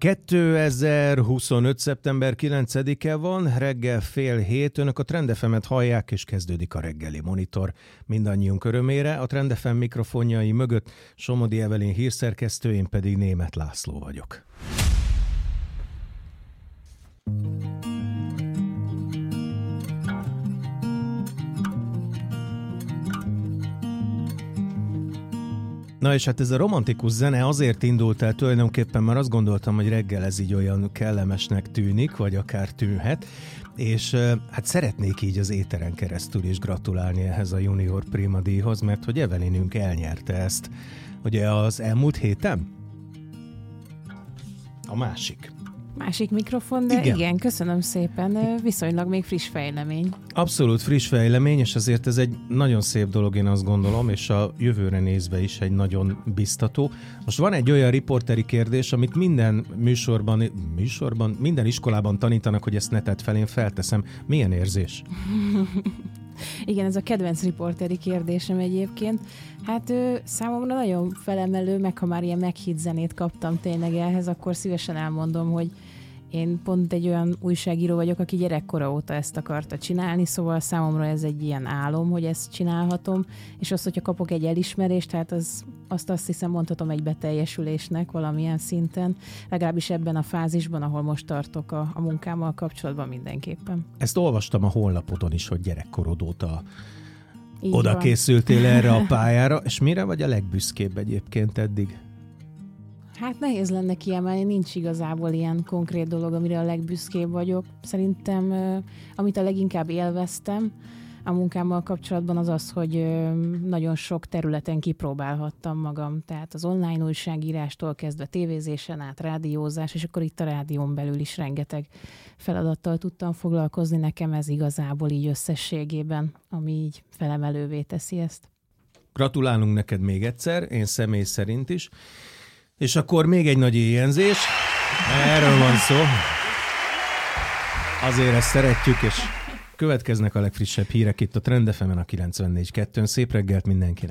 2025. szeptember 9-e van, reggel 6:30, önök a Trend FM-et hallják, és kezdődik a reggeli monitor mindannyiunk örömére. A Trend FM mikrofonjai mögött Somodi Evelyn hírszerkesztő, én pedig Németh László vagyok. Na és hát ez a romantikus zene azért indult el tulajdonképpen, mert azt gondoltam, hogy reggel ez így olyan kellemesnek tűnik, vagy akár tűnhet, és hát szeretnék így az éteren keresztül is gratulálni ehhez a Junior Prima díjhoz, mert hogy Evelynünk elnyerte ezt. Ugye az elmúlt héten? A másik mikrofon, de igen, köszönöm szépen, viszonylag még friss fejlemény. Abszolút friss fejlemény, és azért ez egy nagyon szép dolog, én azt gondolom, és a jövőre nézve is egy nagyon biztató. Most van egy olyan riporteri kérdés, amit minden műsorban, minden iskolában tanítanak, hogy ezt ne tedd fel, én felteszem. Milyen érzés? Igen, ez a kedvenc riporteri kérdésem egyébként. Hát számomra nagyon felemelő, meg ha már ilyen meghitt zenét kaptam tényleg ehhez, akkor szívesen elmondom, hogy én pont egy olyan újságíró vagyok, aki gyerekkora óta ezt akarta csinálni, szóval számomra ez egy ilyen álom, hogy ezt csinálhatom, és azt, hogyha kapok egy elismerést, hát azt hiszem mondhatom egy beteljesülésnek valamilyen szinten, legalábbis ebben a fázisban, ahol most tartok a munkámmal kapcsolatban mindenképpen. Ezt olvastam a honlapodon is, hogy gyerekkorod óta oda készültél erre a pályára, és mire vagy a legbüszkébb egyébként eddig? Hát nehéz lenne kiemelni, nincs igazából ilyen konkrét dolog, amire a legbüszkébb vagyok. Szerintem, amit a leginkább élveztem a munkámmal kapcsolatban, az az, hogy nagyon sok területen kipróbálhattam magam. Tehát az online újságírástól kezdve tévézésen át, rádiózás, és akkor itt a rádión belül is rengeteg feladattal tudtam foglalkozni. Nekem ez igazából így összességében, ami így felemelővé teszi ezt. Gratulálunk neked még egyszer, én személy szerint is. És akkor még egy nagy éjjenzés. Erről van szó. Azért ezt szeretjük, és következnek a legfrissebb hírek itt a Trend FM-en a 94.2-n. Szép reggelt mindenkinek!